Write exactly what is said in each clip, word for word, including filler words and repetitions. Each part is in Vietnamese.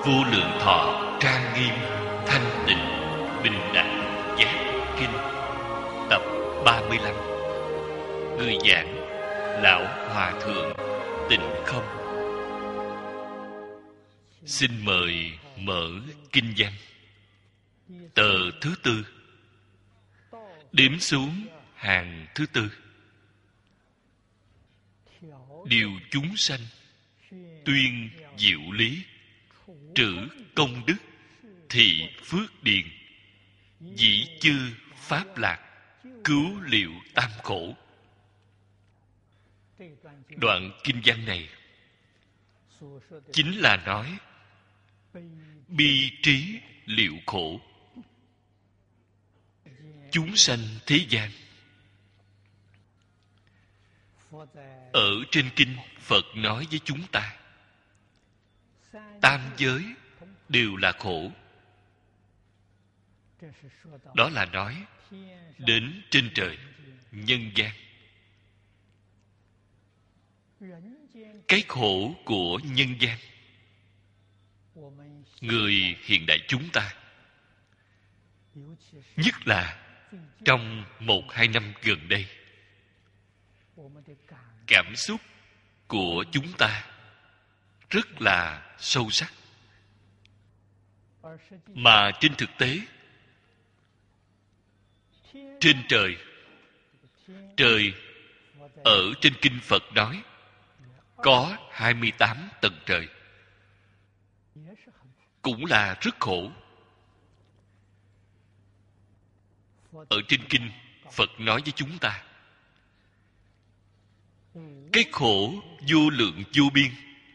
Vô Lượng Thọ trang nghiêm thanh tịnh bình đẳng giác kinh tập ba mươi lăm. Người giảng Lão Hòa Thượng Tịnh Không. Xin mời mở kinh văn. Tờ thứ tư, đếm xuống hàng thứ tư. Điều chúng sanh tuyên diệu lý, trữ công đức, thị phước điền, dĩ chư pháp lạc, cứu liệu tam khổ. Đoạn kinh văn này chính là nói bi trí liệu khổ chúng sanh thế gian. Ở trên kinh, Phật nói với chúng ta tam giới đều là khổ. Đó là nói đến trên trời, nhân gian. Cái khổ của nhân gian, người hiện đại chúng ta, nhất là trong một hai năm gần đây, cảm xúc của chúng ta rất là sâu sắc. Mà trên thực tế, trên trời, trời ở trên kinh Phật nói có hai mươi tám tầng trời, cũng là rất khổ. Ở trên kinh, Phật nói với chúng ta cái khổ vô lượng vô biên,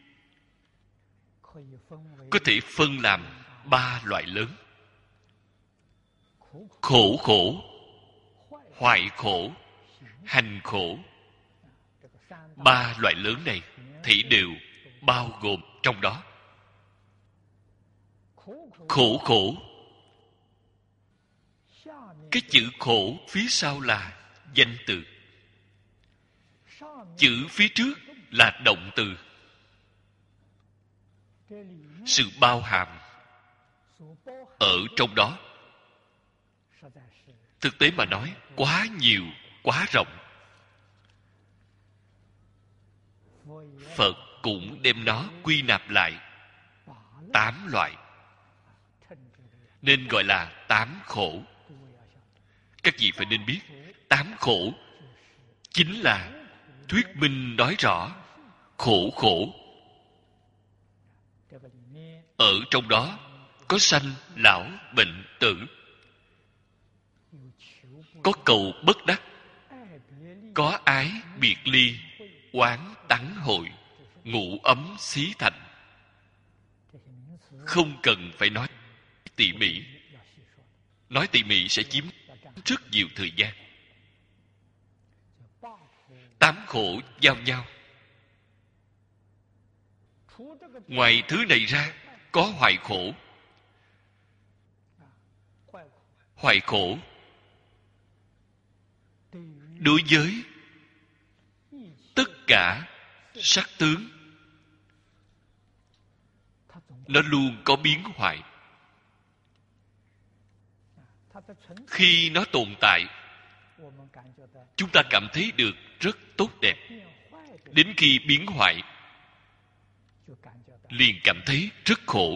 có thể phân làm ba loại lớn: khổ khổ, hoại khổ, hành khổ. Ba loại lớn này thì đều bao gồm trong đó. Khổ khổ, cái chữ khổ phía sau là danh từ, chữ phía trước là động từ. Sự bao hàm ở trong đó, thực tế mà nói, quá nhiều, quá rộng. Phật cũng đem nó quy nạp lại tám loại, nên gọi là tám khổ. Các vị phải nên biết, tám khổ chính là thuyết minh nói rõ khổ khổ. Ở trong đó có sanh, lão, bệnh, tử, có cầu bất đắc, có ái biệt ly, oán tắng hội, ngủ ấm xí thành. Không cần phải nói tỉ mỉ. Nói tỉ mỉ sẽ chiếm rất nhiều thời gian. Tám khổ giao nhau. Ngoài thứ này ra, có hoại khổ. Hoại khổ đối với tất cả sắc tướng, nó luôn có biến hoại. Khi nó tồn tại, chúng ta cảm thấy được rất tốt đẹp. Đến khi biến hoại, liền cảm thấy rất khổ.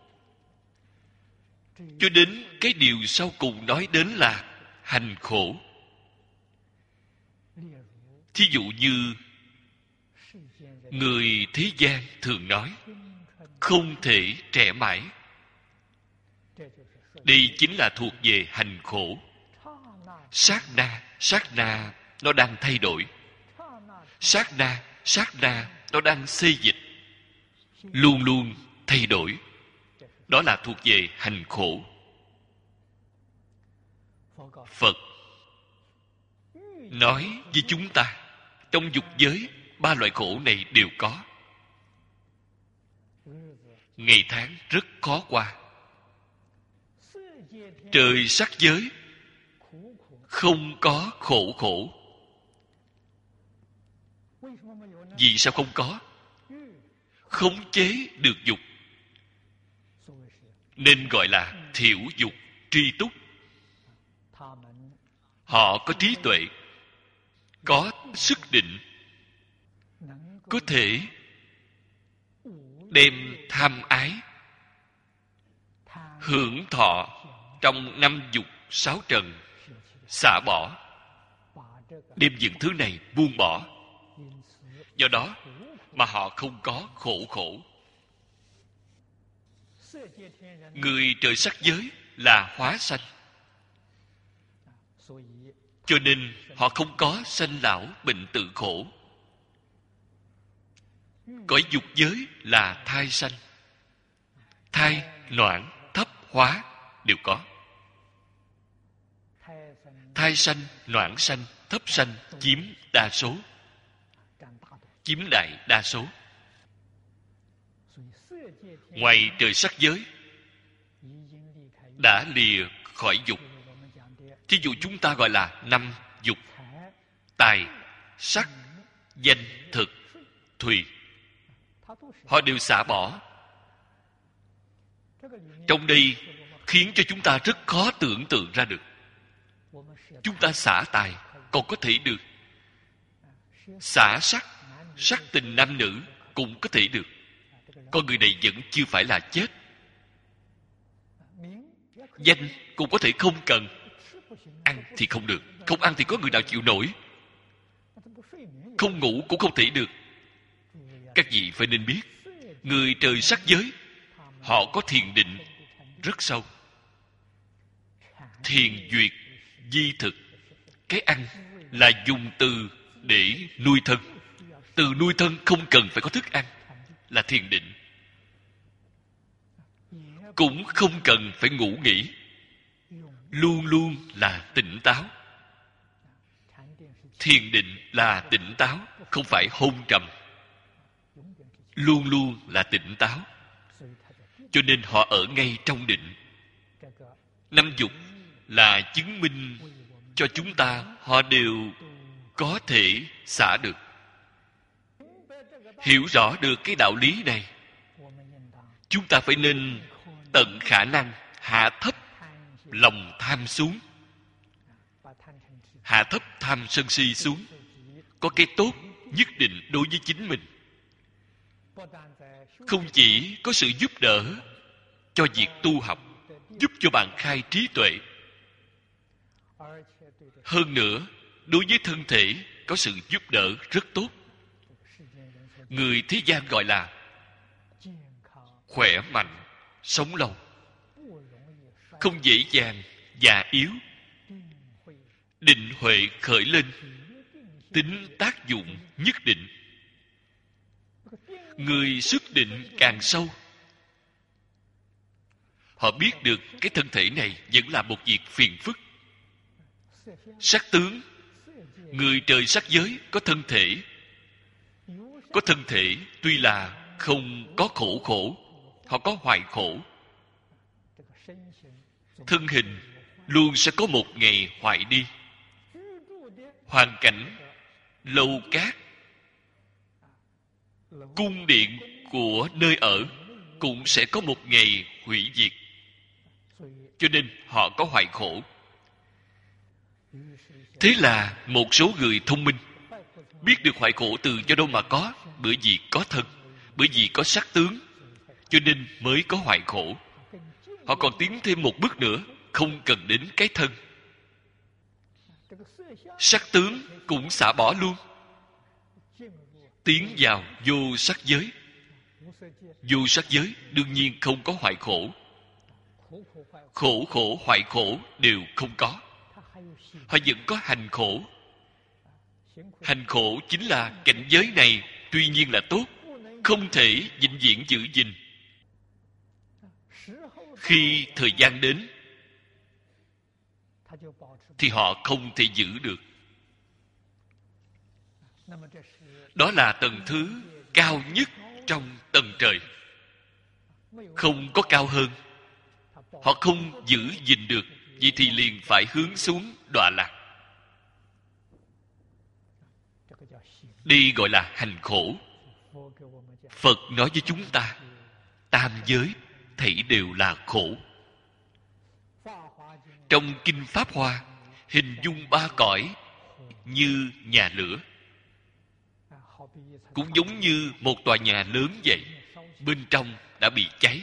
Cho đến cái điều sau cùng nói đến là hành khổ. Thí dụ như người thế gian thường nói không thể trẻ mãi. Đây chính là thuộc về hành khổ. Sát na, sát na nó đang thay đổi. Sát na, sát na nó đang xê dịch, luôn luôn thay đổi. Đó là thuộc về hành khổ. Phật nói với chúng ta, trong dục giới, ba loại khổ này đều có. Ngày tháng rất khó qua. Trời sắc giới không có khổ khổ. Vì sao không có? Khống chế được dục. nên gọi là thiểu dục tri túc. Họ có trí tuệ, có sức định, có thể đem tham ái, hưởng thọ trong năm dục sáu trần xả bỏ, đem những thứ này buông bỏ. Do đó mà họ không có khổ khổ. Người trời sắc giới là hóa sanh, cho nên họ không có sanh lão bệnh tử khổ. Cõi dục giới là thai sanh, thai, noãn, thấp, hóa đều có. Thai sanh, noãn sanh, thấp sanh chiếm đa số, chiếm đại đa số. Ngoài trời sắc giới đã lìa khỏi dục. Thí dụ chúng ta gọi là năm dục: tài, sắc, danh, thực, thùy. Họ đều xả bỏ. Trong đây khiến cho chúng ta rất khó tưởng tượng ra được. Chúng ta xả tài còn có thể được, xả sắc, sắc tình nam nữ cũng có thể được. Con người này vẫn chưa phải là chết. Danh cũng có thể không cần. Ăn thì không được. Không ăn thì có người nào chịu nổi. Không ngủ cũng không thể được. Các vị phải nên biết, người trời sắc giới, họ có thiền định rất sâu. Thiền duyệt di thực. Cái ăn là dùng từ để nuôi thân. Từ nuôi thân không cần phải có thức ăn, là thiền định. Cũng không cần phải ngủ nghỉ, luôn luôn là tỉnh táo. Thiền định là tỉnh táo, không phải hôn trầm. Luôn luôn là tỉnh táo. Cho nên họ ở ngay trong định. Năm dục là chứng minh cho chúng ta họ đều có thể xả được. Hiểu rõ được cái đạo lý này, chúng ta phải nên tận khả năng hạ thấp lòng tham xuống, hạ thấp tham sân si xuống. Có cái tốt nhất định đối với chính mình. Không chỉ có sự giúp đỡ cho việc tu học, giúp cho bạn khai trí tuệ, hơn nữa đối với thân thể có sự giúp đỡ rất tốt. Người thế gian gọi là khỏe mạnh, sống lâu, không dễ dàng già yếu. Định huệ khởi lên, tính tác dụng nhất định. Người xuất định càng sâu, họ biết được cái thân thể này vẫn là một việc phiền phức. Sắc tướng, người trời sắc giới có thân thể. Có thân thể tuy là không có khổ khổ, họ có hoại khổ. Thân hình luôn sẽ có một ngày hoại đi. Hoàn cảnh, lầu cát, cung điện của nơi ở cũng sẽ có một ngày hủy diệt. Cho nên họ có hoại khổ. Thế là một số người thông minh biết được hoại khổ từ do đâu mà có. Bởi vì có thân, bởi vì có sắc tướng, cho nên mới có hoại khổ. Họ còn tiến thêm một bước nữa, không cần đến cái thân. Sắc tướng cũng xả bỏ luôn, tiến vào vô sắc giới. Vô sắc giới đương nhiên không có hoại khổ. Khổ khổ hoại khổ đều không có. Họ vẫn có hành khổ. Hành khổ chính là cảnh giới này tuy nhiên là tốt, không thể vĩnh viễn giữ gìn. Khi thời gian đến thì họ không thể giữ được. Đó là tầng thứ cao nhất trong tầng trời. Không có cao hơn. Họ không giữ gìn được, vậy thì liền phải hướng xuống đọa lạc. Đây gọi là hành khổ. Phật nói với chúng ta tam giới thảy đều là khổ. Trong Kinh Pháp Hoa hình dung ba cõi như nhà lửa, cũng giống như một tòa nhà lớn vậy, bên trong đã bị cháy,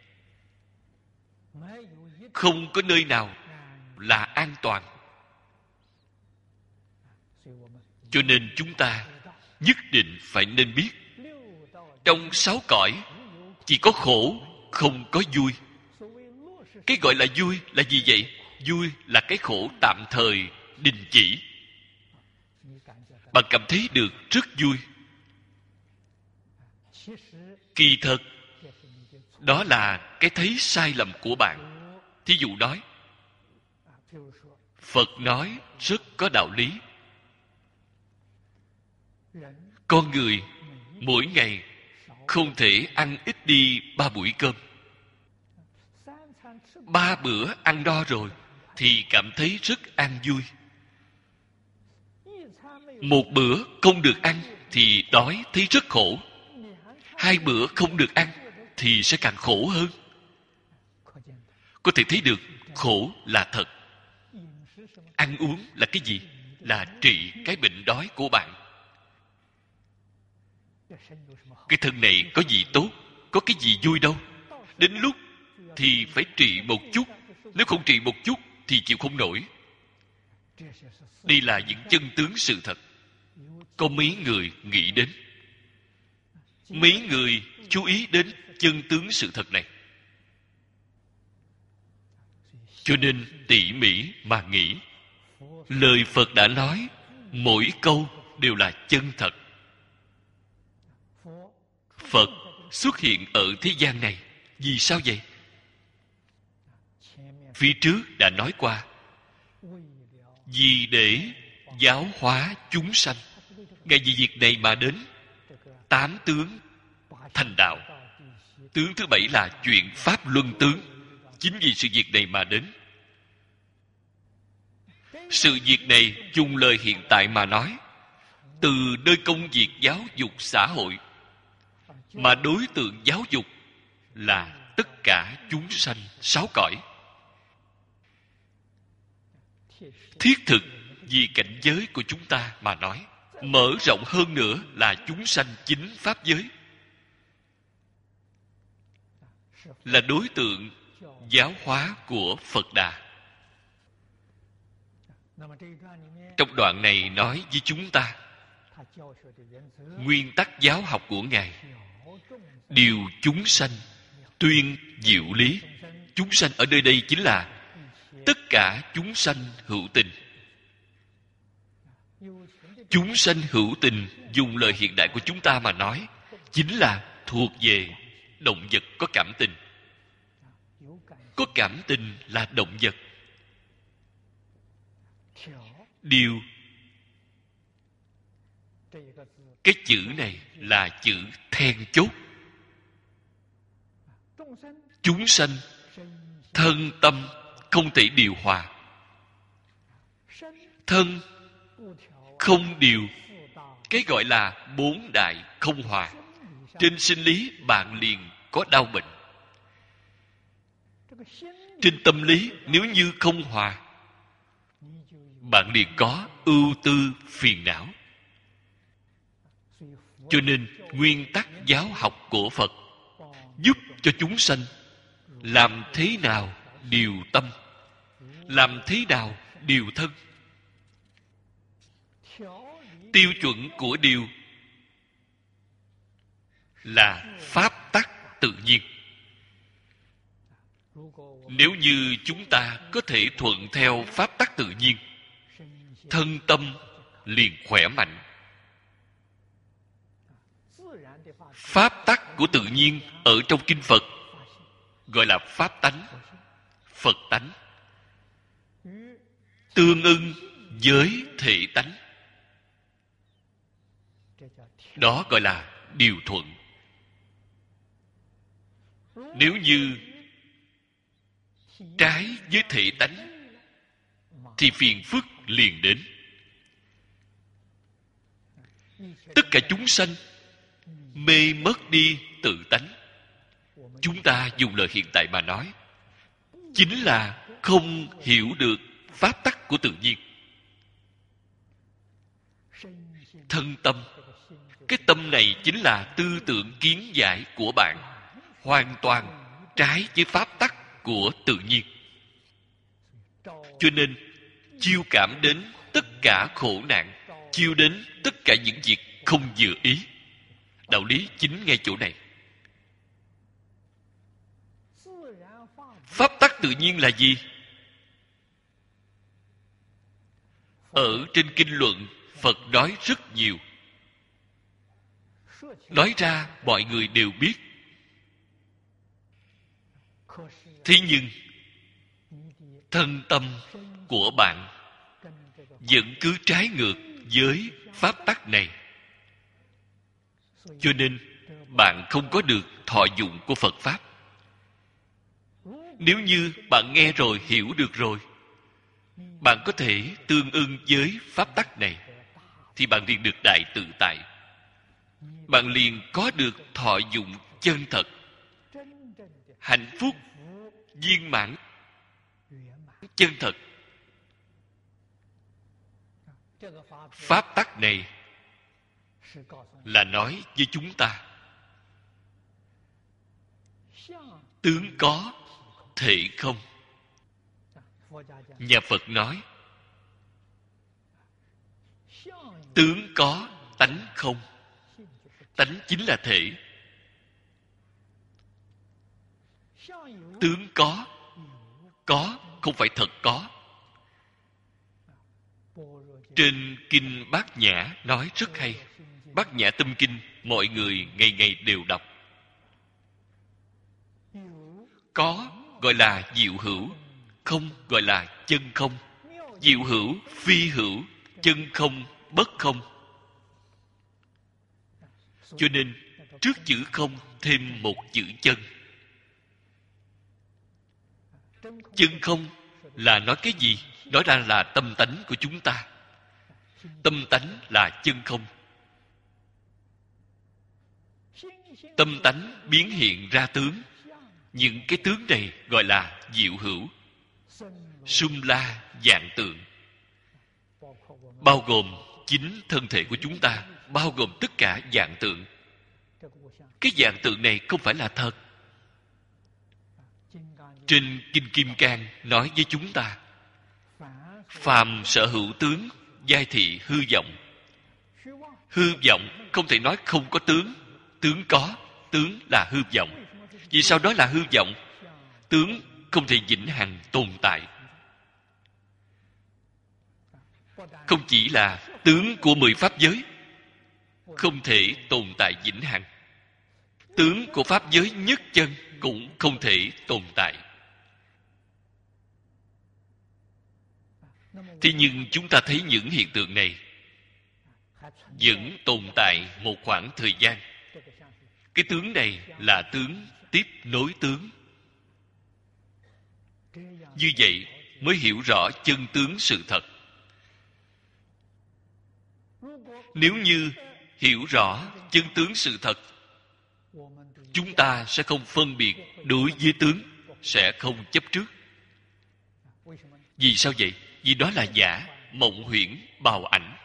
không có nơi nào là an toàn. Cho nên chúng ta nhất định phải nên biết, trong sáu cõi chỉ có khổ, không có vui. Cái gọi là vui là gì vậy? Vui là cái khổ tạm thời đình chỉ. Bạn cảm thấy được rất vui. Kỳ thật đó là cái thấy sai lầm của bạn. Thí dụ nói, Phật nói rất có đạo lý. Con người mỗi ngày không thể ăn ít đi ba buổi cơm. Ba bữa ăn no rồi thì cảm thấy rất an vui. Một bữa không được ăn thì đói thấy rất khổ. Hai bữa không được ăn thì sẽ càng khổ hơn. Có thể thấy được khổ là thật. Ăn uống là cái gì? Là trị cái bệnh đói của bạn. Cái thân này có gì tốt, có cái gì vui đâu. Đến lúc thì phải trị một chút. Nếu không trị một chút thì chịu không nổi. Đây là những chân tướng sự thật. Có mấy người nghĩ đến, mấy người chú ý đến chân tướng sự thật này. Cho nên tỉ mỉ mà nghĩ, lời Phật đã nói mỗi câu đều là chân thật. Phật xuất hiện ở thế gian này vì sao vậy? Phía trước đã nói qua, vì để giáo hóa chúng sanh. Ngài vì việc này mà đến. Tám tướng thành đạo. Tướng thứ bảy là chuyện pháp luân tướng. Chính vì sự việc này mà đến. Sự việc này dùng lời hiện tại mà nói, từ nơi công việc giáo dục xã hội, mà đối tượng giáo dục là tất cả chúng sanh sáu cõi. Thiết thực vì cảnh giới của chúng ta mà nói, mở rộng hơn nữa là chúng sanh chính pháp giới, là đối tượng giáo hóa của Phật Đà. Trong đoạn này nói với chúng ta, nguyên tắc giáo học của Ngài, điều chúng sanh tuyên diệu lý. Chúng sanh ở nơi đây chính là tất cả chúng sanh hữu tình. Chúng sanh hữu tình, dùng lời hiện đại của chúng ta mà nói, chính là thuộc về động vật có cảm tình. Có cảm tình là động vật. Điều, cái chữ này là chữ then chốt. Chúng sanh thân tâm không thể điều hòa. Thân không điều, cái gọi là bốn đại không hòa. Trên sinh lý bạn liền có đau bệnh. Trên tâm lý nếu như không hòa, bạn liền có ưu tư phiền não. Cho nên nguyên tắc giáo học của Phật giúp cho chúng sanh làm thế nào điều tâm, làm thế nào điều thân. Tiêu chuẩn của điều là pháp tắc tự nhiên. Nếu như chúng ta có thể thuận theo pháp tắc tự nhiên, thân tâm liền khỏe mạnh. Pháp tắc của tự nhiên ở trong kinh Phật gọi là pháp tánh, Phật tánh, tương ưng với thể tánh. Đó gọi là điều thuận. Nếu như trái với thể tánh thì phiền phức liền đến. Tất cả chúng sanh mê mất đi tự tánh. chúng ta dùng lời hiện tại mà nói, chính là không hiểu được pháp tắc của tự nhiên. Thân tâm, cái tâm này chính là tư tưởng kiến giải của bạn, hoàn toàn trái với pháp tắc của tự nhiên. Cho nên chiêu cảm đến tất cả khổ nạn, chiêu đến tất cả những việc không vừa ý. Đạo lý chính ngay chỗ này. Pháp tắc tự nhiên là gì? Ở trên kinh luận, Phật nói rất nhiều. Nói ra mọi người đều biết. Thế nhưng thân tâm của bạn vẫn cứ trái ngược với pháp tắc này. Cho nên bạn không có được thọ dụng của Phật Pháp. Nếu như bạn nghe rồi, hiểu được rồi, bạn có thể tương ưng với pháp tắc này, thì bạn liền được đại tự tại. Bạn liền có được thọ dụng chân thật, hạnh phúc viên mãn chân thật. Pháp tắc này là nói với chúng ta, tướng có thể không. Nhà Phật nói tướng có tánh không. Tánh chính là thể. Tướng có, có không phải thật có. Trên kinh Bát Nhã nói rất hay. Bát Nhã Tâm Kinh mọi người ngày ngày đều đọc. Có gọi là diệu hữu, không gọi là chân không. Diệu hữu, phi hữu, chân không, bất không. Cho nên trước chữ không thêm một chữ chân. Chân không là nói cái gì? Nói ra là tâm tánh của chúng ta. Tâm tánh là chân không. Tâm tánh biến hiện ra tướng. Những cái tướng này gọi là diệu hữu. Sum la vạn tượng, bao gồm chính thân thể của chúng ta, bao gồm tất cả vạn tượng. Cái vạn tượng này không phải là thật. Trên Kinh Kim Cang nói với chúng ta, phàm sở hữu tướng, giai thị hư vọng. Hư vọng không thể nói không có tướng. Tướng có, tướng là hư vọng. Vì sao đó là hư vọng? Tướng không thể vĩnh hằng tồn tại. Không chỉ là tướng của mười pháp giới không thể tồn tại vĩnh hằng, tướng của pháp giới nhất chân cũng không thể tồn tại. Thế nhưng chúng ta thấy những hiện tượng này vẫn tồn tại một khoảng thời gian. Cái tướng này là tướng tiếp nối tướng. Như vậy mới hiểu rõ chân tướng sự thật. Nếu như hiểu rõ chân tướng sự thật, chúng ta sẽ không phân biệt đối với tướng, sẽ không chấp trước. Vì sao vậy? Vì đó là giả, mộng huyễn, bào ảnh.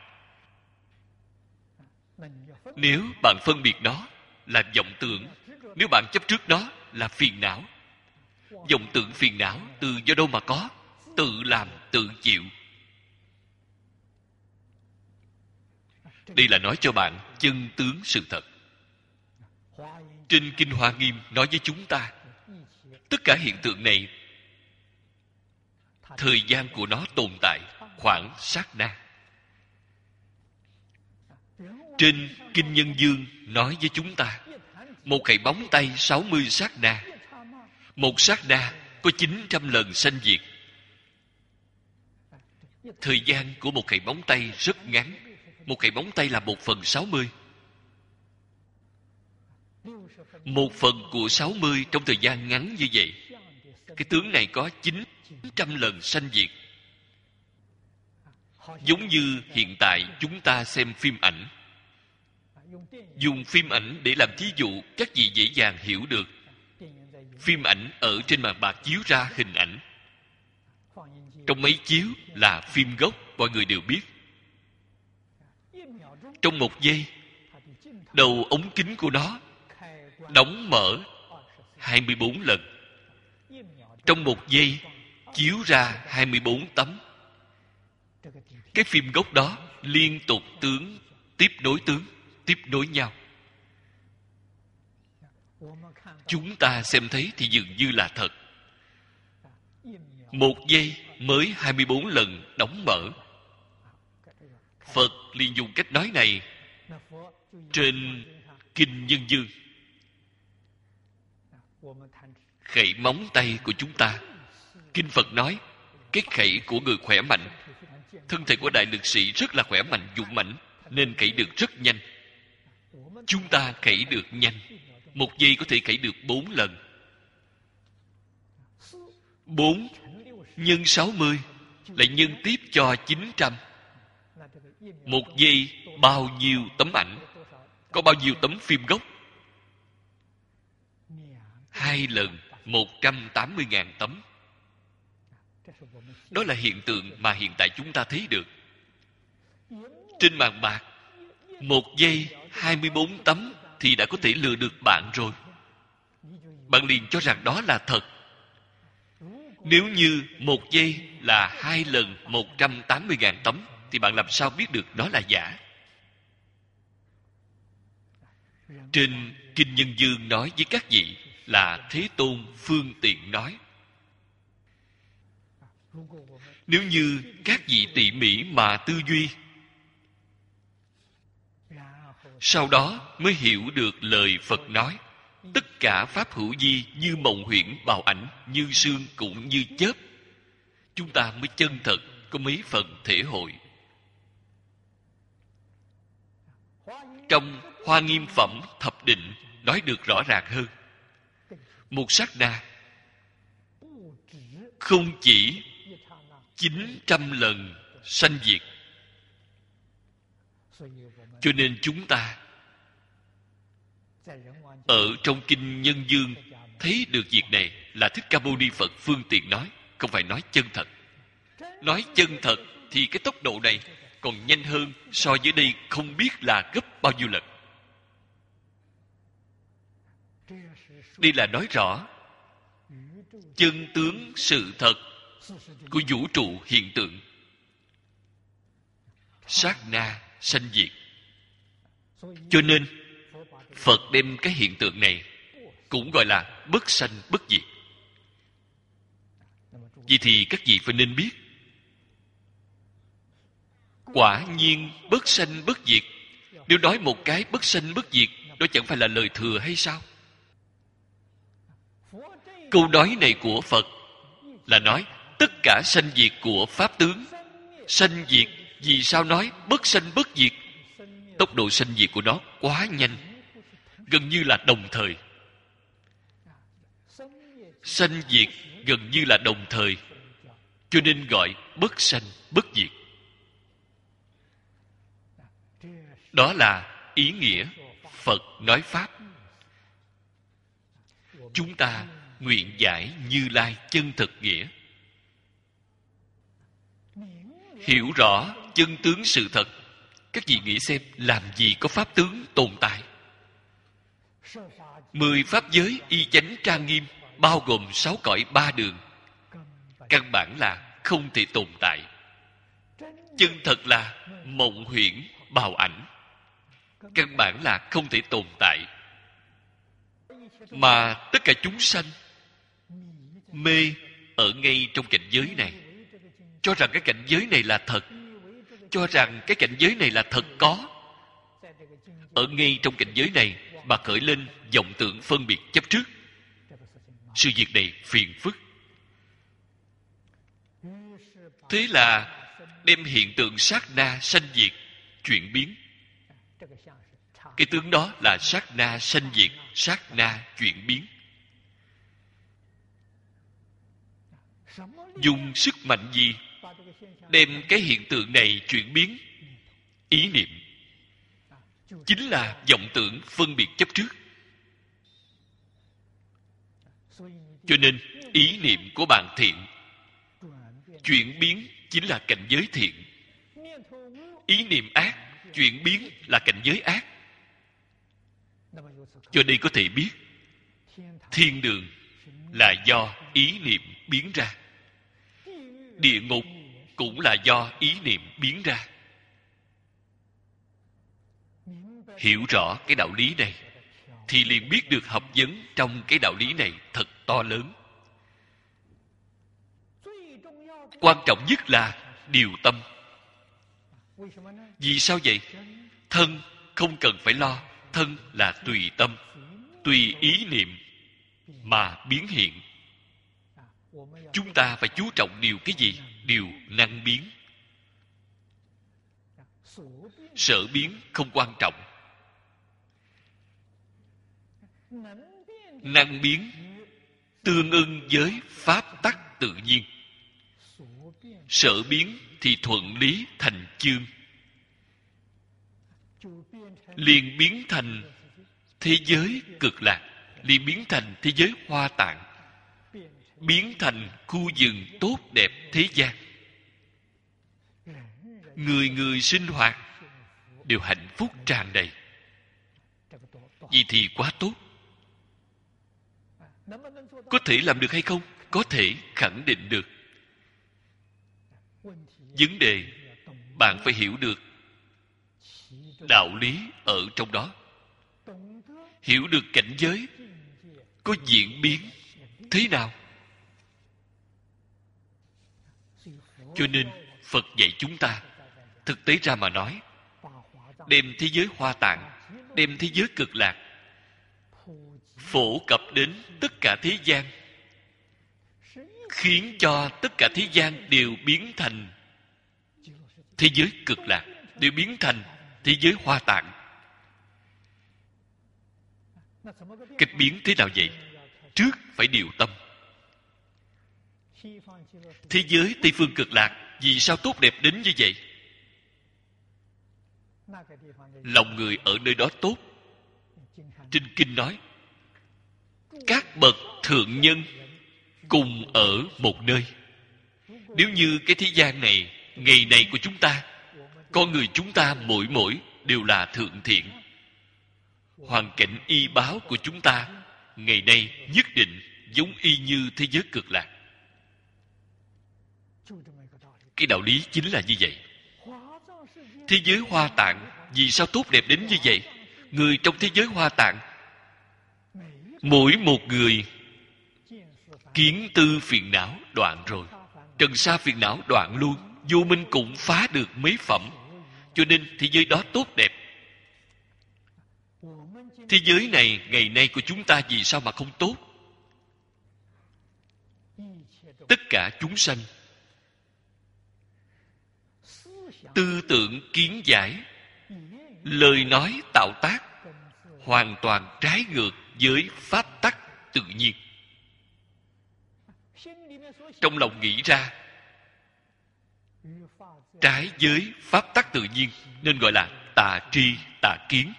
Nếu bạn phân biệt nó là vọng tưởng, nếu bạn chấp trước nó là phiền não. Vọng tưởng phiền não từ do đâu mà có? Tự làm, tự chịu. Đây là nói cho bạn chân tướng sự thật. Trên Kinh Hoa Nghiêm nói với chúng ta, tất cả hiện tượng này, thời gian của nó tồn tại khoảng sát na. Trên Kinh Nhân Dương nói với chúng ta, một khẩy bóng tay sáu mươi sát na. Một sát na có chín trăm lần sanh diệt. Thời gian của một khẩy bóng tay rất ngắn. Một khẩy bóng tay là một phần sáu mươi. Một phần của sáu mươi trong thời gian ngắn như vậy. Cái tướng này có chín trăm lần sanh diệt. Giống như hiện tại chúng ta xem phim ảnh. Dùng phim ảnh để làm thí dụ, các vị dễ dàng hiểu được. phim ảnh ở trên màn bạc chiếu ra hình ảnh. Trong máy chiếu là phim gốc, mọi người đều biết. Trong một giây, đầu ống kính của nó đóng mở hai mươi bốn lần. Trong một giây chiếu ra hai mươi bốn tấm. Cái phim gốc đó liên tục tướng, tiếp nối tướng, tiếp nối nhau. Chúng ta xem thấy thì dường như là thật. Một giây mới hai mươi bốn lần đóng mở. Phật liền dùng cách nói này trên Kinh Nhân Dương. Khẩy móng tay của chúng ta, Kinh Phật nói cái khẩy của người khỏe mạnh, thân thể của đại lực sĩ rất là khỏe mạnh, dũng mãnh, nên khẩy được rất nhanh. Chúng ta khẩy được nhanh, một giây có thể khẩy được bốn lần. Bốn nhân sáu mươi lại nhân tiếp cho chín trăm. Một giây bao nhiêu tấm ảnh? Có bao nhiêu tấm phim gốc? Hai lần một trăm tám mươi ngàn tấm. Đó là hiện tượng mà hiện tại chúng ta thấy được. Trên màn bạc, một giây hai mươi bốn tấm thì đã có thể lừa được bạn rồi. Bạn liền cho rằng đó là thật. Nếu như một giây là hai lần một trăm tám mươi ngàn tấm thì bạn làm sao biết được đó là giả? Trên Kinh Nhân Dương nói với các vị là Thế Tôn phương tiện nói. Nếu như các vị tỉ mỉ mà tư duy, sau đó mới hiểu được lời Phật nói, tất cả pháp hữu vi như mộng huyễn bào ảnh, như sương cũng như chớp, chúng ta mới chân thật có mấy phần thể hội. Trong Hoa Nghiêm Phẩm Thập Định nói được rõ ràng hơn. Một sát na không chỉ chín trăm lần sanh diệt. Cho nên chúng ta ở trong Kinh Nhân Dương thấy được việc này là Thích Ca Mâu Ni Phật phương tiện nói, không phải nói chân thật. Nói chân thật thì cái tốc độ này còn nhanh hơn so với đây không biết là gấp bao nhiêu lần. Đây là nói rõ chân tướng sự thật của vũ trụ hiện tượng. Sát na sanh diệt. Cho nên Phật đem cái hiện tượng này cũng gọi là bất sanh bất diệt. Vậy thì các vị phải nên biết, quả nhiên bất sanh bất diệt. Nếu nói một cái bất sanh bất diệt, đó chẳng phải là lời thừa hay sao? Câu nói này của Phật là nói tất cả sanh diệt của pháp tướng. Sanh diệt, vì sao nói bất sanh bất diệt? Tốc độ sanh diệt của nó quá nhanh, gần như là đồng thời. Sanh diệt gần như là đồng thời, cho nên gọi bất sanh bất diệt. Đó là ý nghĩa Phật nói Pháp. Chúng ta nguyện giải Như Lai chân thực nghĩa, hiểu rõ chân tướng sự thật. Các vị nghĩ xem, làm gì có pháp tướng tồn tại? Mười pháp giới y chánh trang nghiêm, bao gồm sáu cõi ba đường, căn bản là không thể tồn tại. Chân thật là mộng huyễn bào ảnh, căn bản là không thể tồn tại. Mà tất cả chúng sanh mê ở ngay trong cảnh giới này, cho rằng cái cảnh giới này là thật, cho rằng cái cảnh giới này là thật có. Ở ngay trong cảnh giới này mà khởi lên vọng tưởng phân biệt chấp trước. Sự việc này phiền phức. Thế là đem hiện tượng sát na sanh diệt chuyển biến. Cái tướng đó là sát na sanh diệt, sát na chuyển biến. Dùng sức mạnh gì đem cái hiện tượng này chuyển biến? Ý niệm. Chính là vọng tưởng phân biệt chấp trước. Cho nên ý niệm của bạn thiện, chuyển biến chính là cảnh giới thiện. Ý niệm ác, chuyển biến là cảnh giới ác. Cho đây có thể biết thiên đường là do ý niệm biến ra, địa ngục cũng là do ý niệm biến ra. Hiểu rõ cái đạo lý này thì liền biết được học vấn trong cái đạo lý này thật to lớn. Quan trọng nhất là điều tâm. Vì sao vậy? Thân không cần phải lo. Thân là tùy tâm, tùy ý niệm mà biến hiện. Chúng ta phải chú trọng điều cái gì? Điều năng biến. Sở biến không quan trọng. Năng biến tương ưng với pháp tắc tự nhiên. Sở biến thì thuận lý thành chương, liền biến thành thế giới cực lạc, liền biến thành thế giới hoa tạng, biến thành khu vườn tốt đẹp thế gian. Người người sinh hoạt đều hạnh phúc tràn đầy. Vậy thì quá tốt. Có thể làm được hay không? Có thể khẳng định được. Vấn đề bạn phải hiểu được đạo lý ở trong đó, hiểu được cảnh giới có diễn biến thế nào. Cho nên Phật dạy chúng ta, thực tế ra mà nói, đem thế giới hoa tạng, đem thế giới cực lạc phổ cập đến tất cả thế gian, khiến cho tất cả thế gian đều biến thành thế giới cực lạc, đều biến thành thế giới hoa tạng. Cách biến thế nào vậy? Trước phải điều tâm. Thế giới Tây Phương cực lạc vì sao tốt đẹp đến như vậy? Lòng người ở nơi đó tốt. Trên kinh nói, các bậc thượng nhân cùng ở một nơi. Nếu như cái thế gian này, ngày này của chúng ta, con người chúng ta mỗi mỗi đều là thượng thiện, hoàn cảnh y báo của chúng ta ngày nay nhất định giống y như thế giới cực lạc. Cái đạo lý chính là như vậy. Thế giới hoa tạng vì sao tốt đẹp đến như vậy? Người trong thế giới hoa tạng, mỗi một người kiến tư phiền não đoạn rồi, trần sa phiền não đoạn luôn, vô minh cũng phá được mấy phẩm. Cho nên thế giới đó tốt đẹp. Thế giới này ngày nay của chúng ta vì sao mà không tốt? Tất cả chúng sanh tư tưởng kiến giải, lời nói tạo tác hoàn toàn trái ngược với pháp tắc tự nhiên. Trong lòng nghĩ ra trái với pháp tắc tự nhiên, nên gọi là tà tri tà kiến.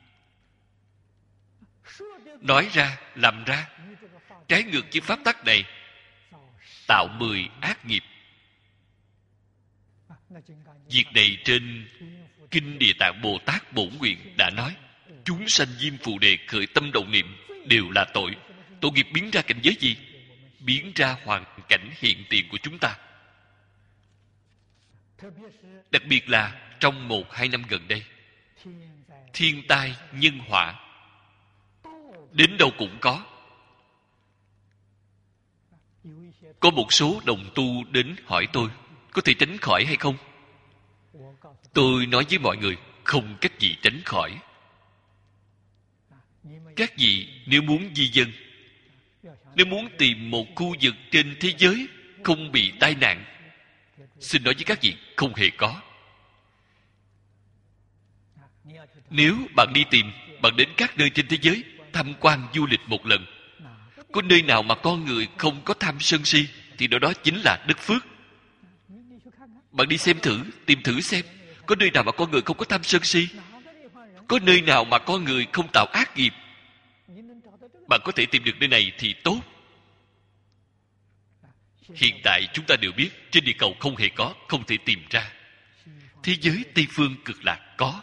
Nói ra, làm ra trái ngược với pháp tắc này, tạo mười ác nghiệp. Việc này trên Kinh Địa Tạng Bồ Tát Bổn Nguyện đã nói, chúng sanh diêm phù đề khởi tâm động niệm đều là tội. Tội nghiệp biến ra cảnh giới gì? Biến ra hoàn cảnh hiện tiền của chúng ta. Đặc biệt là trong một hai năm gần đây, thiên tai nhân họa đến đâu cũng có. Có một số đồng tu đến hỏi tôi, có thể tránh khỏi hay không? Tôi nói với mọi người, không cách gì tránh khỏi. Các vị nếu muốn di dân, nếu muốn tìm một khu vực trên thế giới không bị tai nạn, xin nói với các vị, không hề có. Nếu bạn đi tìm, bạn đến các nơi trên thế giới tham quan du lịch một lần, có nơi nào mà con người không có tham sân si, thì đó đó chính là đức phước. Bạn đi xem thử, tìm thử xem, có nơi nào mà con người không có tham sân si, có nơi nào mà con người không tạo ác nghiệp. Bạn có thể tìm được nơi này thì tốt. Hiện tại chúng ta đều biết trên địa cầu không hề có, không thể tìm ra. Thế giới Tây Phương Cực Lạc có.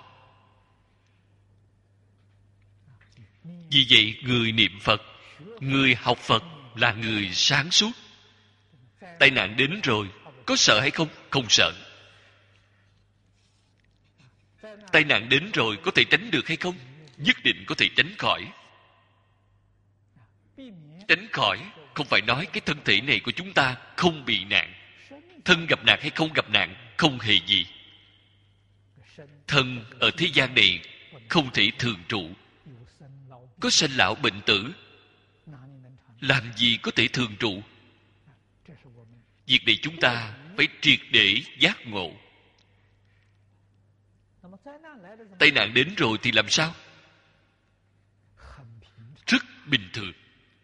Vì vậy người niệm Phật, người học Phật là người sáng suốt. Tai nạn đến rồi, có sợ hay không? Không sợ. Tai nạn đến rồi có thể tránh được hay không? Nhất định có thể tránh khỏi. Tránh khỏi không phải nói cái thân thể này của chúng ta không bị nạn. Thân gặp nạn hay không gặp nạn không hề gì. Thân ở thế gian này không thể thường trụ. Có sanh lão bệnh tử, làm gì có thể thường trụ? Việc này chúng ta phải triệt để giác ngộ. Tai nạn đến rồi thì làm sao? Rất bình thường,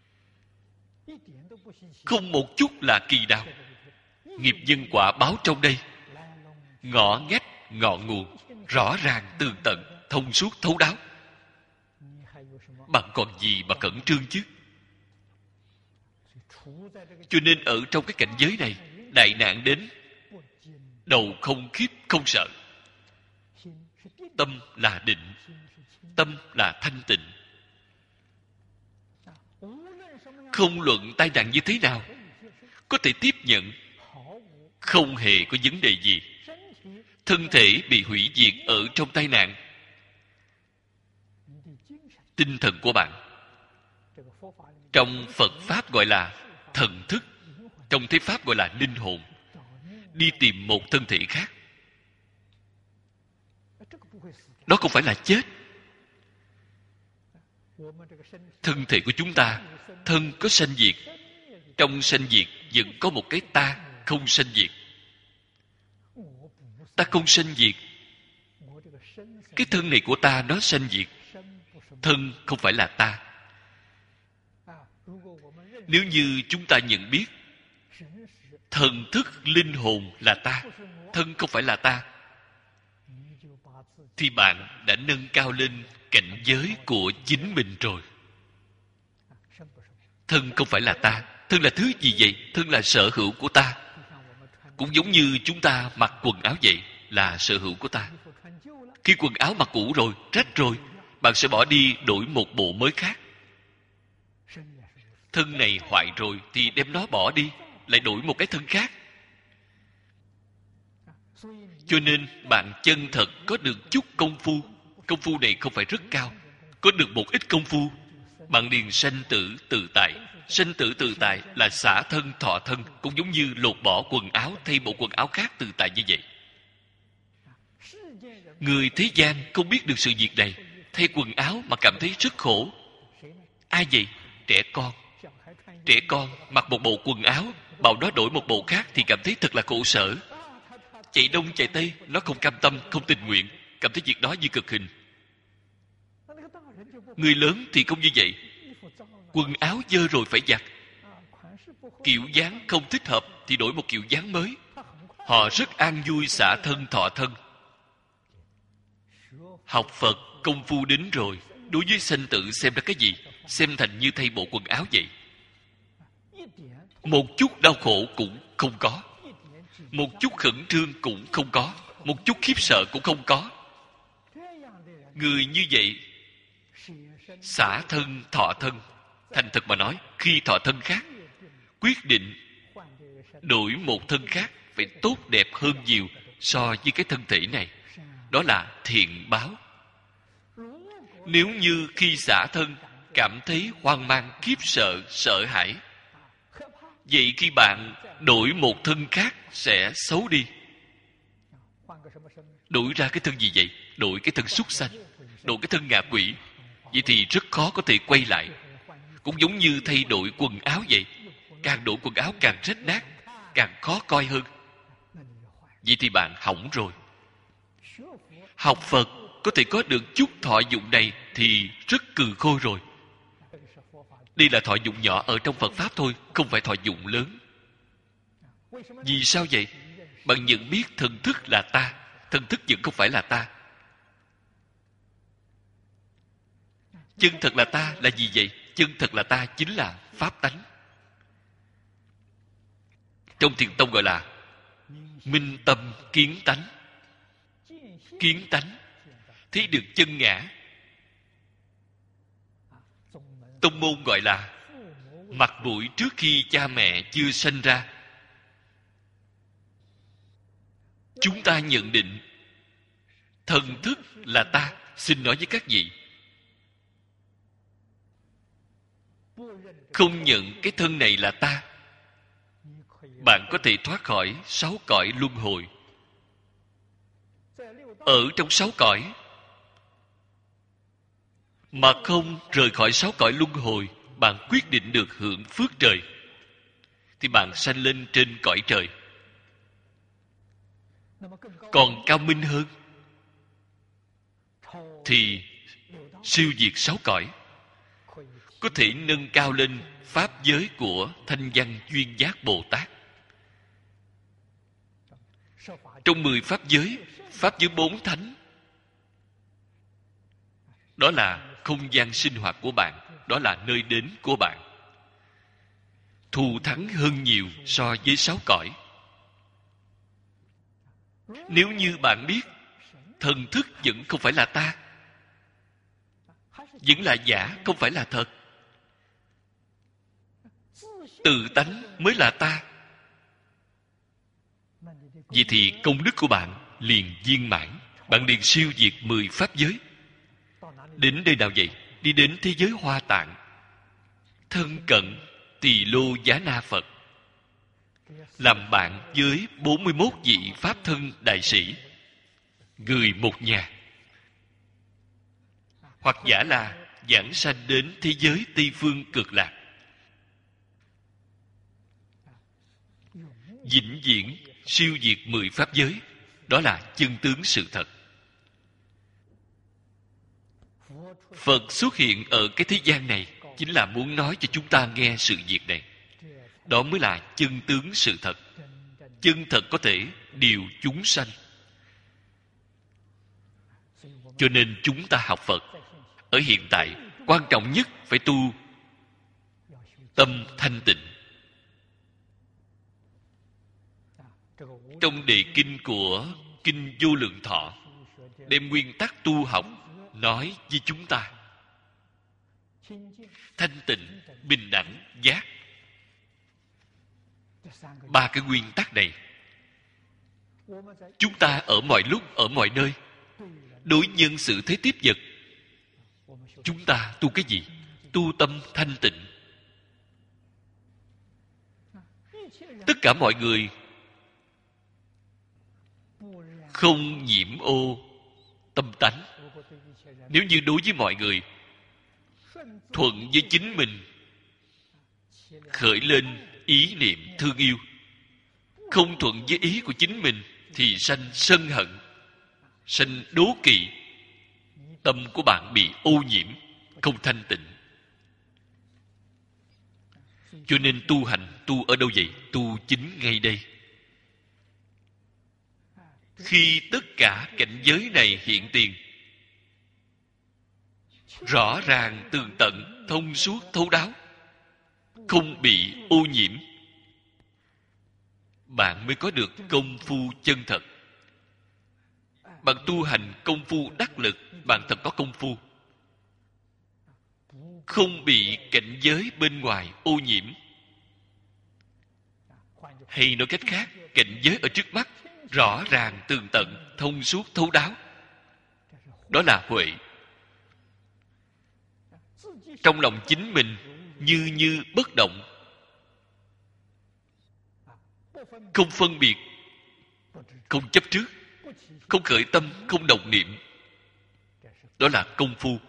không một chút là kỳ đạo. Nghiệp nhân quả báo trong đây, ngõ ngách ngọn nguồn, rõ ràng tường tận, thông suốt thấu đáo. Bạn còn gì mà cẩn trương chứ? Cho nên ở trong cái cảnh giới này, đại nạn đến, đầu không khiếp không sợ. Tâm là định, tâm là thanh tịnh. Không luận tai nạn như thế nào, có thể tiếp nhận, không hề có vấn đề gì. Thân thể bị hủy diệt ở trong tai nạn, tinh thần của bạn trong Phật Pháp gọi là thần thức, trong thế Pháp gọi là linh hồn, đi tìm một thân thể khác. Đó không phải là chết. Thân thể của chúng ta, thân có sanh diệt, trong sanh diệt vẫn có một cái ta không sanh diệt. Ta không sanh diệt, cái thân này của ta nó sanh diệt. Thân không phải là ta. Nếu như chúng ta nhận biết thần thức linh hồn là ta, thân không phải là ta, thì bạn đã nâng cao lên cảnh giới của chính mình rồi. Thân không phải là ta. Thân là thứ gì vậy? Thân là sở hữu của ta. Cũng giống như chúng ta mặc quần áo vậy, là sở hữu của ta. Khi quần áo mặc cũ rồi, rách rồi, bạn sẽ bỏ đi đổi một bộ mới khác. Thân này hoại rồi thì đem nó bỏ đi, lại đổi một cái thân khác. Cho nên bạn chân thật có được chút công phu. Công phu này không phải rất cao, có được một ít công phu, bạn liền sanh tử tự tại. Sanh tử tự tại là xả thân thọ thân, cũng giống như lột bỏ quần áo thay bộ quần áo khác tự tại như vậy. Người thế gian không biết được sự việc này, thay quần áo mà cảm thấy rất khổ. Ai vậy? Trẻ con. Trẻ con mặc một bộ quần áo, bảo nó đổi một bộ khác thì cảm thấy thật là khổ sở. Chạy đông chạy tây, nó không cam tâm, không tình nguyện, cảm thấy việc đó như cực hình. Người lớn thì không như vậy. Quần áo dơ rồi phải giặt, kiểu dáng không thích hợp thì đổi một kiểu dáng mới. Họ rất an vui xả thân thọ thân. Học Phật công phu đến rồi, đối với sanh tử xem ra cái gì? Xem thành như thay bộ quần áo vậy. Một chút đau khổ cũng không có, một chút khẩn trương cũng không có, một chút khiếp sợ cũng không có. Người như vậy xả thân thọ thân. Thành thật mà nói, khi thọ thân khác, quyết định đổi một thân khác phải tốt đẹp hơn nhiều so với cái thân thể này. Đó là thiện báo. Nếu như khi xả thân cảm thấy hoang mang, khiếp sợ, sợ hãi, vậy khi bạn đổi một thân khác sẽ xấu đi. Đổi ra cái thân gì vậy? Đổi cái thân súc sanh, đổi cái thân ngạ quỷ. Vậy thì rất khó có thể quay lại. Cũng giống như thay đổi quần áo vậy, càng đổi quần áo càng rách nát, càng khó coi hơn. Vậy thì bạn hỏng rồi. Học Phật có thể có được chút thọ dụng này thì rất cừ khôi rồi. Đây là thọ dụng nhỏ ở trong Phật Pháp thôi, không phải thọ dụng lớn. Vì sao vậy? Bạn nhận biết thần thức là ta, thần thức vẫn không phải là ta. Chân thật là ta là gì vậy? Chân thật là ta chính là Pháp tánh. Trong thiền tông gọi là minh tâm kiến tánh. Kiến tánh thấy được chân ngã. Tông môn gọi là mặt mũi trước khi cha mẹ chưa sanh ra. Chúng ta nhận định thần thức là ta. Xin nói với các vị, không nhận cái thân này là ta, bạn có thể thoát khỏi sáu cõi luân hồi. Ở trong sáu cõi mà không rời khỏi sáu cõi luân hồi, bạn quyết định được hưởng phước trời, thì bạn sanh lên trên cõi trời. Còn cao minh hơn thì siêu diệt sáu cõi, có thể nâng cao lên pháp giới của Thanh Văn Duyên Giác Bồ Tát. Trong mười pháp giới, pháp giới bốn thánh, đó là không gian sinh hoạt của bạn, đó là nơi đến của bạn, thù thắng hơn nhiều so với sáu cõi. Nếu như bạn biết thần thức vẫn không phải là ta, vẫn là giả, không phải là thật, tự tánh mới là ta, vậy thì công đức của bạn liền viên mãn. Bạn liền siêu diệt mười pháp giới. Đến nơi nào vậy? Đi đến thế giới Hoa Tạng, thân cận Tỳ Lô Giá Na Phật, làm bạn với bốn mươi mốt vị pháp thân đại sĩ, người một nhà. Hoặc giả là giảng sanh đến thế giới Tây Phương Cực Lạc, vĩnh viễn siêu diệt mười pháp giới. Đó là chân tướng sự thật. Phật xuất hiện ở cái thế gian này chính là muốn nói cho chúng ta nghe sự việc này. Đó mới là chân tướng sự thật. Chân thật có thể điều chúng sanh. Cho nên chúng ta học Phật ở hiện tại, quan trọng nhất phải tu tâm thanh tịnh. Trong đề kinh của Kinh Vô Lượng Thọ, đem nguyên tắc tu học nói với chúng ta: thanh tịnh, bình đẳng, giác. Ba cái nguyên tắc này, chúng ta ở mọi lúc, ở mọi nơi, đối nhân xử thế tiếp vật, chúng ta tu cái gì? Tu tâm thanh tịnh. Tất cả mọi người không nhiễm ô tâm tánh. Nếu như đối với mọi người thuận với chính mình, khởi lên ý niệm thương yêu, không thuận với ý của chính mình thì sanh sân hận, sanh đố kỵ, tâm của bạn bị ô nhiễm, không thanh tịnh. Cho nên tu hành, tu ở đâu vậy? Tu chính ngay đây. Khi tất cả cảnh giới này hiện tiền, rõ ràng tường tận, thông suốt thấu đáo, không bị ô nhiễm, bạn mới có được công phu chân thật. Bạn tu hành công phu đắc lực, bạn thật có công phu, không bị cảnh giới bên ngoài ô nhiễm. Hay nói cách khác, cảnh giới ở trước mắt rõ ràng tường tận, thông suốt thấu đáo, đó là huệ. Trong lòng chính mình như như bất động, không phân biệt, không chấp trước, không khởi tâm, không động niệm, đó là công phu.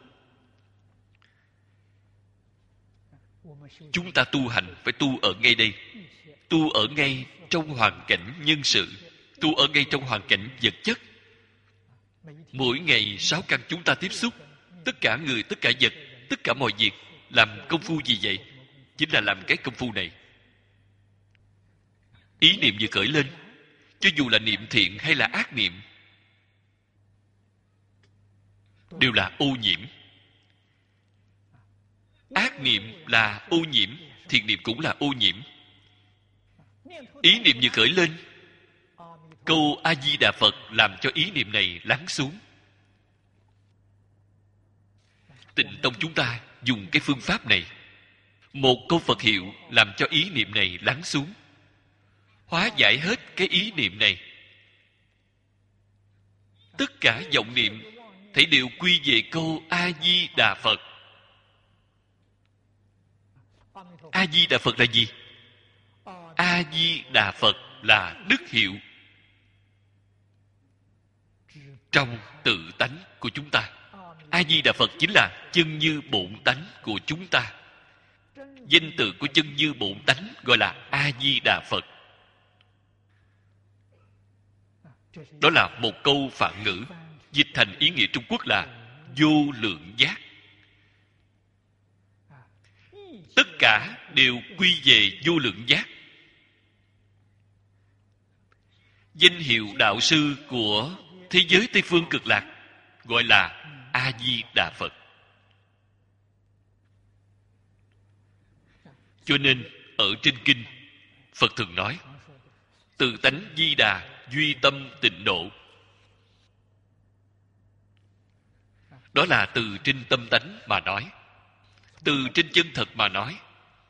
Chúng ta tu hành phải tu ở ngay đây, tu ở ngay trong hoàn cảnh nhân sự, tu ở ngay trong hoàn cảnh vật chất. Mỗi ngày sáu căn chúng ta tiếp xúc, tất cả người, tất cả vật, tất cả mọi việc, làm công phu gì vậy? Chính là làm cái công phu này. Ý niệm vừa khởi lên, cho dù là niệm thiện hay là ác niệm, đều là ô nhiễm. Ác niệm là ô nhiễm, thiện niệm cũng là ô nhiễm. Ý niệm vừa khởi lên, câu A Di Đà Phật làm cho ý niệm này lắng xuống. Tịnh tông chúng ta dùng cái phương pháp này, một câu Phật hiệu làm cho ý niệm này lắng xuống, hóa giải hết cái ý niệm này. Tất cả vọng niệm thảy đều quy về câu A Di Đà Phật. A Di Đà Phật là gì? A Di Đà Phật là đức hiệu trong tự tánh của chúng ta. A Di Đà Phật chính là chân như bổn tánh của chúng ta. Danh từ của chân như bổn tánh gọi là A Di Đà Phật. Đó là một câu Phạn ngữ, dịch thành ý nghĩa Trung Quốc là vô lượng giác. Tất cả đều quy về vô lượng giác. Danh hiệu đạo sư của thế giới Tây Phương Cực Lạc gọi là A Di Đà Phật. Cho nên ở trên kinh Phật thường nói tự tánh Di Đà, duy tâm tịnh độ. Đó là từ trên tâm tánh mà nói, từ trên chân thật mà nói.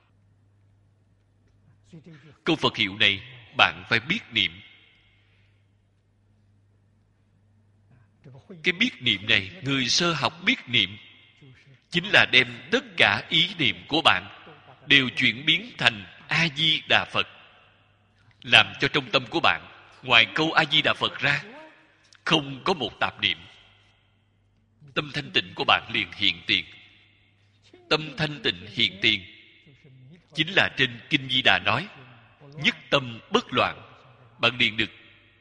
Câu Phật hiệu này bạn phải biết niệm. Cái biết niệm này, người sơ học biết niệm chính là đem tất cả ý niệm của bạn đều chuyển biến thành A Di Đà Phật, làm cho trong tâm của bạn ngoài câu A Di Đà Phật ra không có một tạp niệm. Tâm thanh tịnh của bạn liền hiện tiền. Tâm thanh tịnh hiện tiền chính là trên kinh Di Đà nói nhất tâm bất loạn. Bạn liền được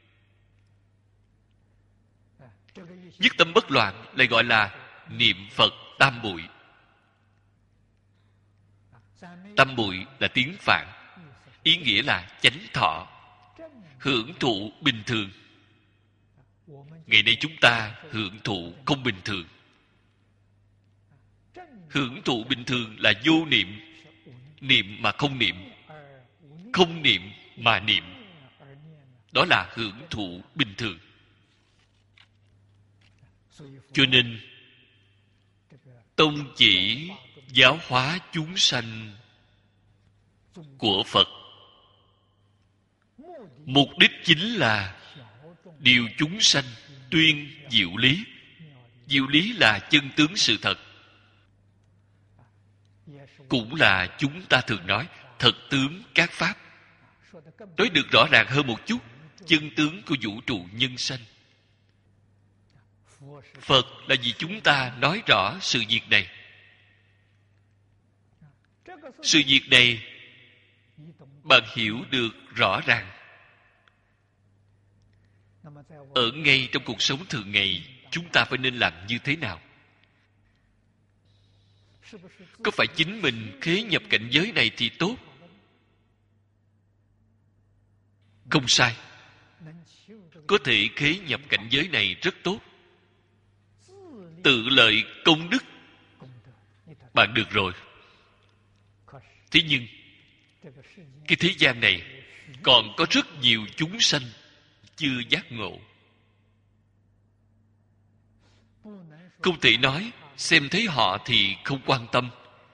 nhất tâm bất loạn, lại gọi là niệm Phật tam muội. Tam muội là tiếng Phạn, ý nghĩa là chánh thọ, hưởng thụ bình thường. Ngày nay chúng ta hưởng thụ không bình thường. Hưởng thụ bình thường là vô niệm, niệm mà không niệm, không niệm mà niệm. Đó là hưởng thụ bình thường. Cho nên tông chỉ giáo hóa chúng sanh của Phật, mục đích chính là điều chúng sanh tuyên diệu lý. Diệu lý là chân tướng sự thật, cũng là chúng ta thường nói thật tướng các pháp. Nói được rõ ràng hơn một chút, chân tướng của vũ trụ nhân sanh. Phật là vì chúng ta nói rõ sự việc này. Sự việc này bạn hiểu được rõ ràng, ở ngay trong cuộc sống thường ngày chúng ta phải nên làm như thế nào? Có phải chính mình khế nhập cảnh giới này thì tốt? Không sai. Có thể khế nhập cảnh giới này rất tốt. Tự lợi công đức bạn được rồi. Thế nhưng cái thế gian này còn có rất nhiều chúng sanh chưa giác ngộ. Không thể nói xem thấy họ thì không quan tâm.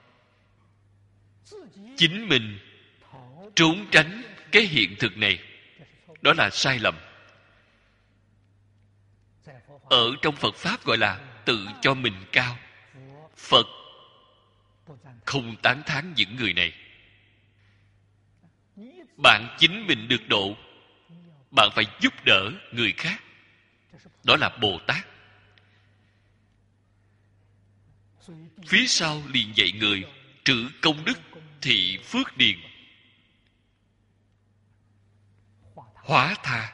Chính mình trốn tránh cái hiện thực này, đó là sai lầm. Ở trong Phật Pháp gọi là tự cho mình cao. Phật không tán thán những người này. Bạn chính mình được độ, bạn phải giúp đỡ người khác. Đó là Bồ Tát. Phía sau liền dạy người trữ công đức thị phước điền, hóa tha.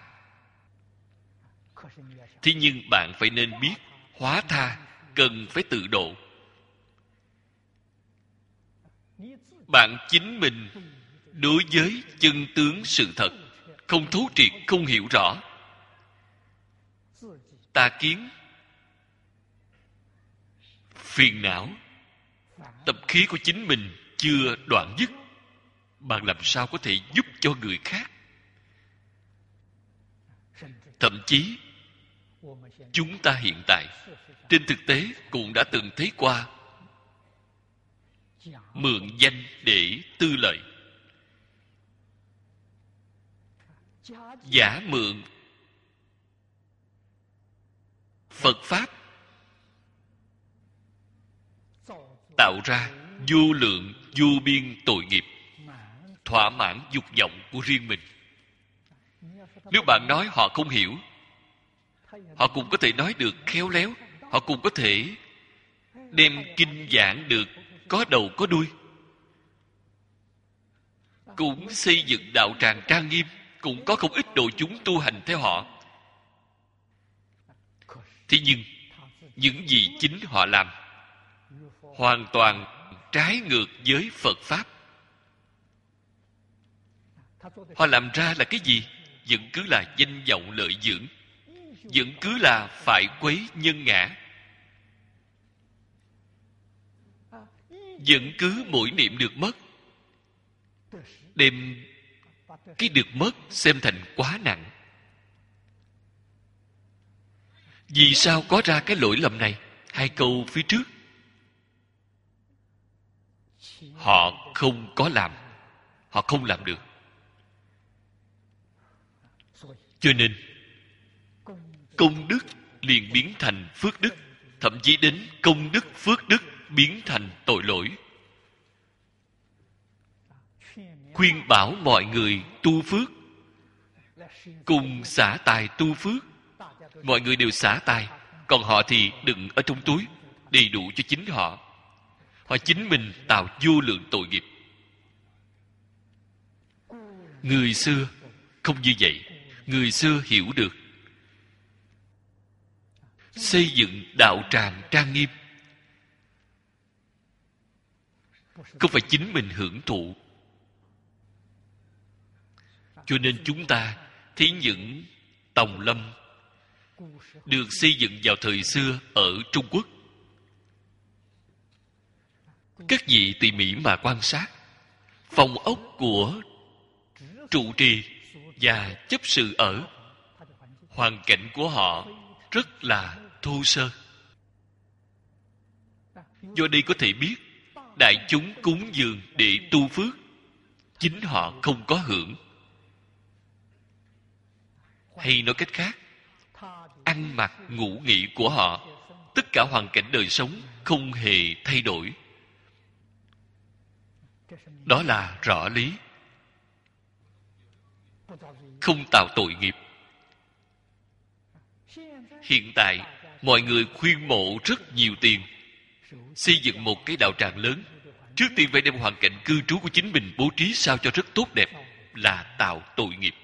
Thế nhưng bạn phải nên biết hóa tha cần phải tự độ. Bạn chính mình đối với chân tướng sự thật không thấu triệt, không hiểu rõ, tà kiến, phiền não, tập khí của chính mình chưa đoạn dứt, bạn làm sao có thể giúp cho người khác? Thậm chí chúng ta hiện tại trên thực tế cũng đã từng thấy qua mượn danh để tư lợi, giả mượn Phật Pháp tạo ra vô lượng vô biên tội nghiệp, thỏa mãn dục vọng của riêng mình. Nếu bạn nói họ không hiểu, họ cũng có thể nói được khéo léo, họ cũng có thể đem kinh giảng được có đầu có đuôi, cũng xây dựng đạo tràng trang nghiêm, cũng có không ít độ chúng tu hành theo họ. Thế nhưng những gì chính họ làm hoàn toàn trái ngược với Phật Pháp. Họ làm ra là cái gì? Vẫn cứ là danh vọng lợi dưỡng, vẫn cứ là phải quấy nhân ngã, vẫn cứ mỗi niệm được mất, đem cái được mất xem thành quá nặng. Vì sao có ra cái lỗi lầm này? Hai câu phía trước họ không có làm, họ không làm được. Cho nên công đức liền biến thành phước đức, thậm chí đến công đức phước đức biến thành tội lỗi. Khuyên bảo mọi người tu phước, cùng xả tài tu phước. Mọi người đều xả tài, còn họ thì đựng ở trong túi, đầy đủ cho chính họ. Họ chính mình tạo vô lượng tội nghiệp. Người xưa không như vậy. Người xưa hiểu được, xây dựng đạo tràng trang nghiêm không phải chính mình hưởng thụ. Cho nên chúng ta thấy những tòng lâm được xây dựng vào thời xưa ở Trung Quốc, các vị tỉ mỉ mà quan sát, phòng ốc của trụ trì và chấp sự ở, hoàn cảnh của họ rất là thô sơ. Do đây có thể biết đại chúng cúng dường để tu phước, chính họ không có hưởng. Hay nói cách khác, ăn mặc ngủ nghỉ của họ, tất cả hoàn cảnh đời sống không hề thay đổi. Đó là rõ lý, không tạo tội nghiệp. Hiện tại mọi người khuyên mộ rất nhiều tiền, xây dựng một cái đạo tràng lớn. Trước tiên phải đem hoàn cảnh cư trú của chính mình bố trí sao cho rất tốt đẹp, là tạo tội nghiệp.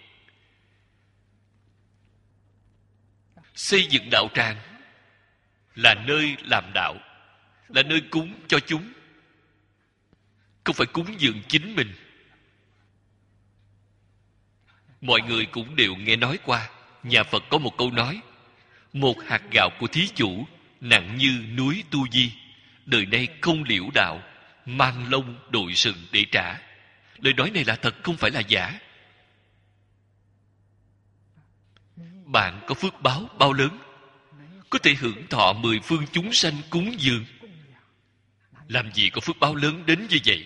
Xây dựng đạo tràng là nơi làm đạo, là nơi cúng cho chúng, không phải cúng dường chính mình. Mọi người cũng đều nghe nói qua, nhà Phật có một câu nói: một hạt gạo của thí chủ nặng như núi tu di, đời nay không liễu đạo, mang lông đội sừng để trả. Lời nói này là thật, không phải là giả. Bạn có phước báo bao lớn, có thể hưởng thọ mười phương chúng sanh cúng dường. Làm gì có phước báo lớn đến như vậy?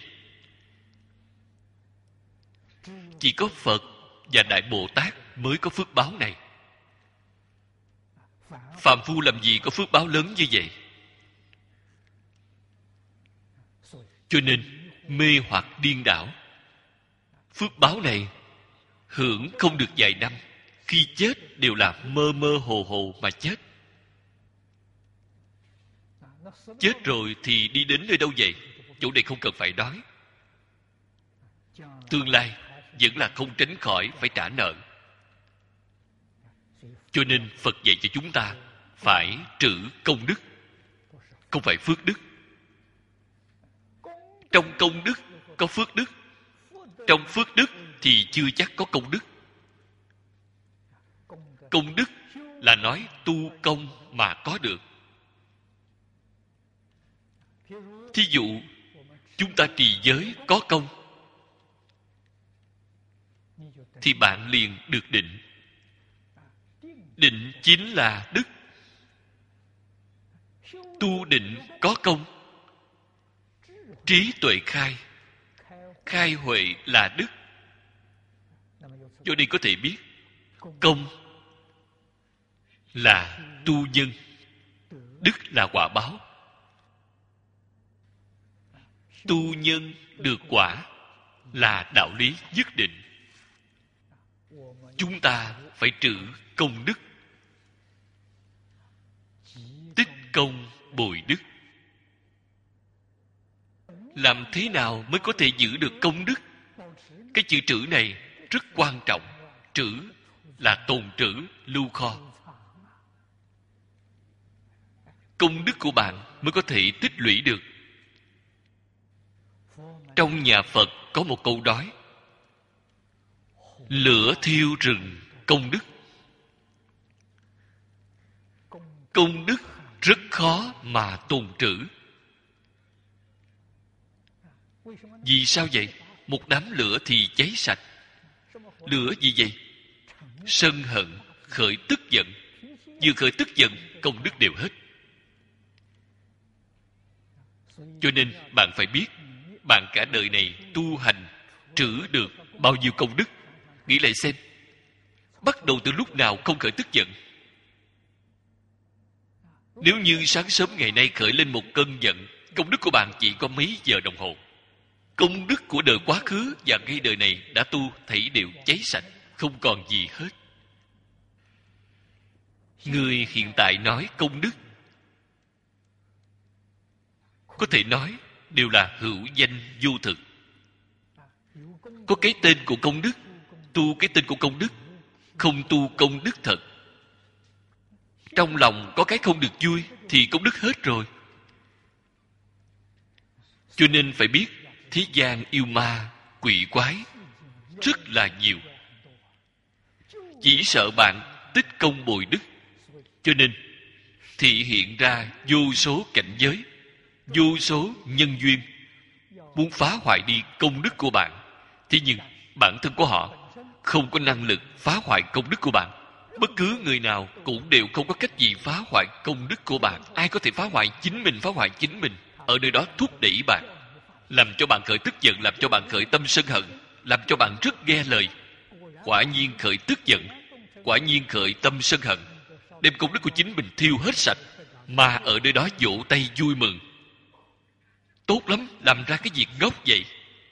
Chỉ có Phật và Đại Bồ Tát mới có phước báo này. Phàm phu làm gì có phước báo lớn như vậy? Cho nên mê hoặc điên đảo. Phước báo này hưởng không được vài năm, khi chết đều là mơ mơ hồ hồ mà chết. Chết rồi thì đi đến nơi đâu vậy? Chỗ này không cần phải nói. Tương lai vẫn là không tránh khỏi phải trả nợ. Cho nên Phật dạy cho chúng ta phải trữ công đức, không phải phước đức. Trong công đức có phước đức, trong phước đức thì chưa chắc có công đức. Công đức là nói tu công mà có được. Thí dụ chúng ta trì giới có công, thì bạn liền được định. Định chính là đức. Tu định có công. Trí tuệ khai. Khai huệ là đức. Do đây có thể biết, công là tu nhân, đức là quả báo. Tu nhân được quả là đạo lý nhất định. Chúng ta phải trữ công đức, tích công bồi đức. Làm thế nào mới có thể giữ được công đức? Cái chữ trữ này rất quan trọng. Trữ là tồn trữ, lưu kho. Công đức của bạn mới có thể tích lũy được. Trong nhà Phật có một câu nói: lửa thiêu rừng công đức. Công đức rất khó mà tồn trữ. Vì sao vậy? Một đám lửa thì cháy sạch. Lửa gì vậy? Sân hận, khởi tức giận. Vừa khởi tức giận, công đức đều hết. Cho nên bạn phải biết, bạn cả đời này tu hành trữ được bao nhiêu công đức. Nghĩ lại xem, bắt đầu từ lúc nào không khởi tức giận? Nếu như sáng sớm ngày nay khởi lên một cơn giận, công đức của bạn chỉ có mấy giờ đồng hồ. Công đức của đời quá khứ và ngay đời này đã tu thảy đều cháy sạch, không còn gì hết. Người hiện tại nói công đức, có thể nói đều là hữu danh vô thực. Có cái tên của công đức, tu cái tên của công đức, không tu công đức thật. Trong lòng có cái không được vui thì công đức hết rồi. Cho nên phải biết, thế gian yêu ma, quỷ quái rất là nhiều. Chỉ sợ bạn tích công bồi đức. Cho nên thị hiện ra vô số cảnh giới, vô số nhân duyên, muốn phá hoại đi công đức của bạn. Thế nhưng bản thân của họ không có năng lực phá hoại công đức của bạn. Bất cứ người nào cũng đều không có cách gì phá hoại công đức của bạn. Ai có thể phá hoại? Chính mình phá hoại chính mình. Ở nơi đó thúc đẩy bạn, làm cho bạn khởi tức giận, làm cho bạn khởi tâm sân hận, làm cho bạn rất nghe lời. Quả nhiên khởi tức giận, quả nhiên khởi tâm sân hận, đem công đức của chính mình thiêu hết sạch. Mà ở nơi đó vỗ tay vui mừng. Tốt lắm, làm ra cái việc ngốc vậy.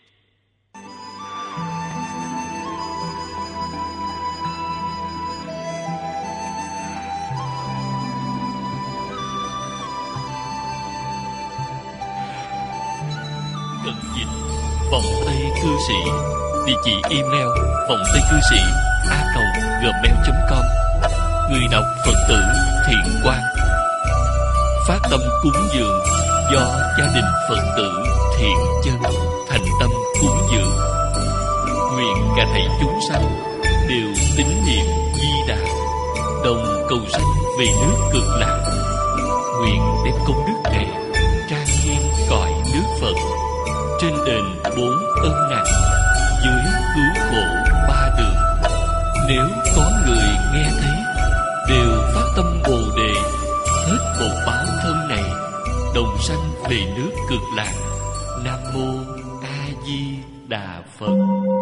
Cận dịch Vọng Tây Cư Sĩ. Địa chỉ email vọng tây cư sĩ a còng gmail chấm com. Người đọc Phật tử Thiện Quang. Phát tâm cúng dường do gia đình Phật tử Thiện Chân thành tâm cúng dường. Nguyện cả thảy chúng sanh đều tín niệm Di Đà, đồng cầu sanh về nước Cực Lạc. Nguyện đem công đức này trang nghiêm cõi nước Phật, trên đền bốn ân nặng, dưới cứu khổ ba đường. Nếu có người nghe thấy đều phát tâm Bồ Đề, hết bổn báo thân này, đồng sanh về nước Cực Lạc. Nam mô A Di Đà Phật.